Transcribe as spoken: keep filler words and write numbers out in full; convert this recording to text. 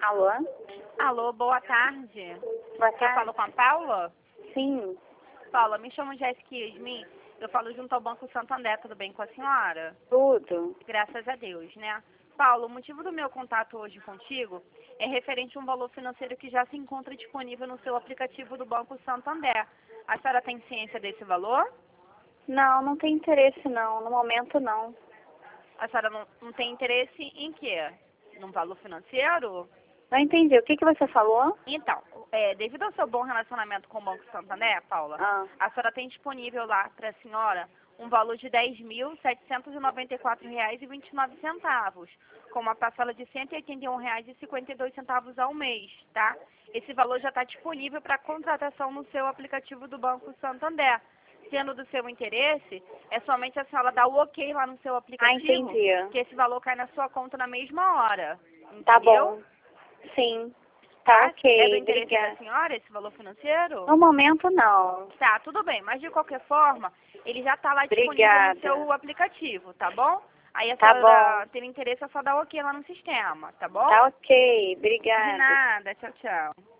Alô? Alô, boa tarde. Boa Eu tarde. falo com a Paula? Sim, Paula, me chamo Jéssica Yasmin. Eu falo junto ao Banco Santander, tudo bem com a senhora? tudo. Graças a Deus, né? Paula, o motivo do meu contato hoje contigo é referente a um valor financeiro que já se encontra disponível no seu aplicativo do Banco Santander. A senhora tem ciência desse valor? Não, não tem interesse não. No momento não. A senhora não, não tem interesse em quê? Num valor financeiro? Não entendi. O que, que você falou? Então, é, devido ao seu bom relacionamento com o Banco Santander, Paula, Ah, a senhora tem disponível lá para a senhora um valor de dez mil setecentos e noventa e quatro reais e vinte e nove centavos, com uma parcela de cento e oitenta e um reais e cinquenta e dois centavos ao mês, tá? Esse valor já está disponível para contratação no seu aplicativo do Banco Santander. Sendo do seu interesse, é somente a senhora dar o ok lá no seu ah aplicativo, entendi. que esse valor cai na sua conta na mesma hora, Tá entendeu? bom. Sim. Tá Tá? É do ok. interesse da Obrigada. senhora esse valor financeiro? No momento não. Tá, tudo bem, mas de qualquer forma, ele já está lá disponível no Obrigada. seu aplicativo, tá bom? Aí a Tá senhora bom. ter interesse é só dar ok lá no sistema, tá bom? Tá ok. De Obrigada. nada, tchau, tchau.